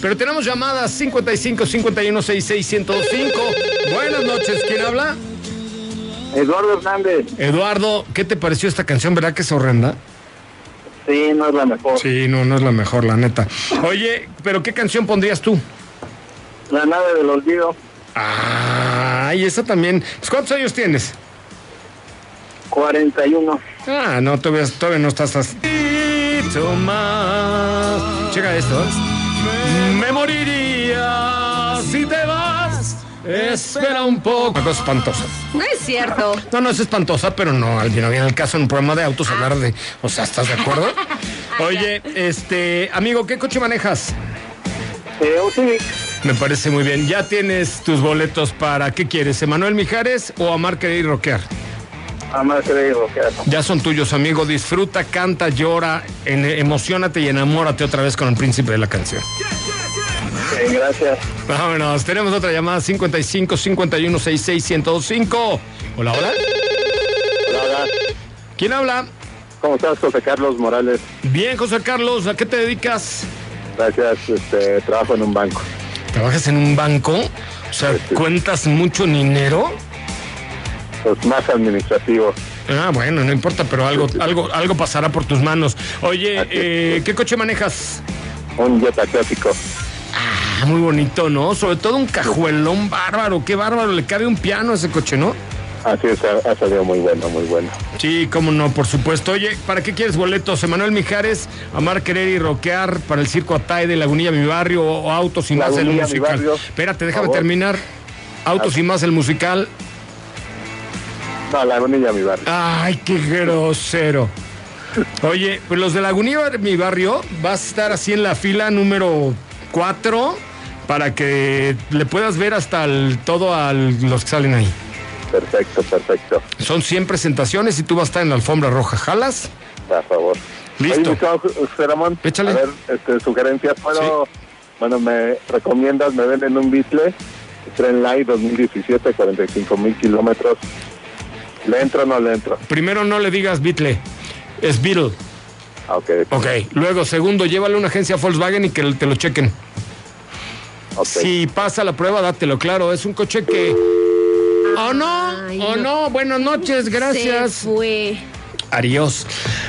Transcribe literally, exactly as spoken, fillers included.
Pero tenemos llamadas cincuenta y cinco, cincuenta y uno, sesenta y seis, ciento cinco. Buenas noches, ¿quién habla? Eduardo Hernández. Eduardo, ¿qué te pareció esta canción? ¿Verdad que es horrenda? Sí, no es la mejor. Sí, no, no es la mejor, la neta. Oye, ¿pero qué canción pondrías tú? La nave del olvido. Ah, y esa también. Pues, ¿cuántos años tienes? cuarenta y uno. Ah, no, todavía, todavía no estás así. Más. Checa esto. ¿eh? Me moriría si te vas. Espera un poco. Una cosa espantosa. No es cierto. No, no es espantosa, pero no, al no viene el caso en un programa de autos hablar de. O sea, ¿estás de acuerdo? Oye, este, amigo, ¿qué coche manejas? Eh, un Civic. Me parece muy bien. Ya tienes tus boletos para, ¿qué quieres? ¿Emanuel Mijares o Amar, Querer y Rockear? Amar, Querer y Rockear. Ya son tuyos, amigo. Disfruta, canta, llora, en, emociónate y enamórate otra vez con el príncipe de la canción. Sí, gracias. Vámonos, tenemos otra llamada, cincuenta y cinco, cincuenta y uno, sesenta y seis, ciento cinco. Hola, hola. Hola, hola. ¿Quién habla? ¿Cómo estás, José Carlos Morales? Bien, José Carlos, ¿a qué te dedicas? Gracias, este, trabajo en un banco. ¿Trabajas en un banco? O sea, Sí. ¿cuentas mucho dinero? Pues más administrativo. Ah, bueno, no importa, pero algo, algo, algo pasará por tus manos. Oye, eh, ¿qué coche manejas? Un Jetta clásico. Ah, muy bonito, ¿no? Sobre todo un cajuelón bárbaro, qué bárbaro, le cabe un piano a ese coche, ¿no? Así es, ha, ha salido muy bueno, muy bueno. Sí, cómo no, por supuesto. Oye, ¿para qué quieres boletos? Emanuel Mijares, Amar, Querer y Rockear para el Circo Atay de Lagunilla, mi barrio, o Autos y más el Lagunilla, mi musical. barrio. Espérate, déjame Por favor. terminar. Autos y más el musical. No, Lagunilla, mi barrio. Ay, qué grosero. Oye, pues los de Lagunilla, mi barrio, vas a estar así en la fila número cuatro para que le puedas ver hasta el, todo a los que salen ahí. Perfecto, perfecto. Son cien presentaciones y tú vas a estar en la alfombra roja. ¿Jalas? A favor. Listo. Oye, mi chavo, José Ramón, Échale. a ver, este, sugerencia, ¿puedo? Bueno, me recomiendas, me venden un Beetle, Tren Light dos mil diecisiete, cuarenta y cinco mil kilómetros. ¿Le entro o no le entro? Primero, no le digas Beetle, es Beetle. Ah, ok. Ok. Luego, segundo, llévalo a una agencia Volkswagen y que te lo chequen. Ok. Si pasa la prueba, dátelo claro. Es un coche que... ¿O no? Ay, ¿O no. no? Buenas noches, gracias. Se fue. Adiós.